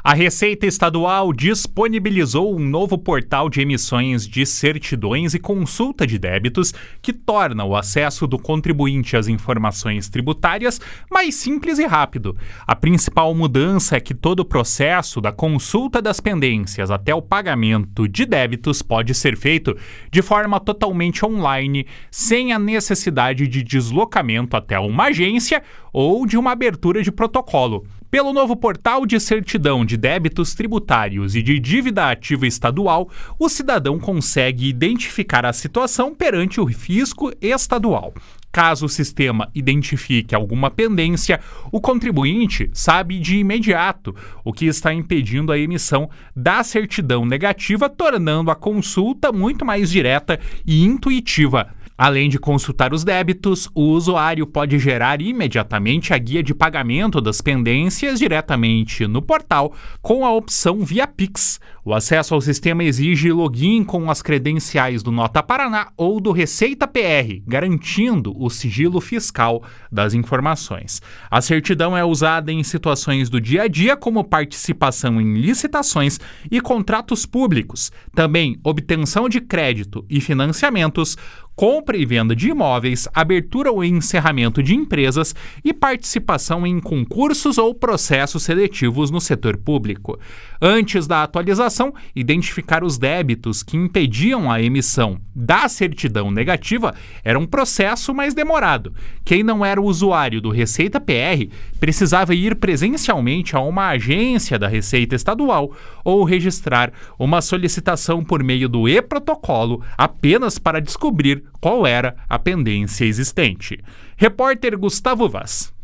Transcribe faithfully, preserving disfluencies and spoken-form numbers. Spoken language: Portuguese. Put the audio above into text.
A Receita Estadual disponibilizou um novo portal de emissões de certidões e consulta de débitos que torna o acesso do contribuinte às informações tributárias mais simples e rápido. A principal mudança é que todo o processo da consulta das pendências até o pagamento de débitos pode ser feito de forma totalmente online, sem a necessidade de deslocamento até uma agência ou de uma abertura de protocolo. Pelo novo portal de certidão de débitos tributários e de dívida ativa estadual, o cidadão consegue identificar a situação perante o fisco estadual. Caso o sistema identifique alguma pendência, o contribuinte sabe de imediato o que está impedindo a emissão da certidão negativa, tornando a consulta muito mais direta e intuitiva. Além de consultar os débitos, o usuário pode gerar imediatamente a guia de pagamento das pendências diretamente no portal com a opção via Pix. O acesso ao sistema exige login com as credenciais do Nota Paraná ou do Receita P R, garantindo o sigilo fiscal das informações. A certidão é usada em situações do dia a dia, como participação em licitações e contratos públicos, também obtenção de crédito e financiamentos, compra e venda de imóveis, abertura ou encerramento de empresas e participação em concursos ou processos seletivos no setor público. Antes da atualização, identificar os débitos que impediam a emissão da certidão negativa era um processo mais demorado. Quem não era usuário do Receita P R precisava ir presencialmente a uma agência da Receita Estadual ou registrar uma solicitação por meio do e-protocolo apenas para descobrir qual era a pendência existente. Repórter Gustavo Vaz.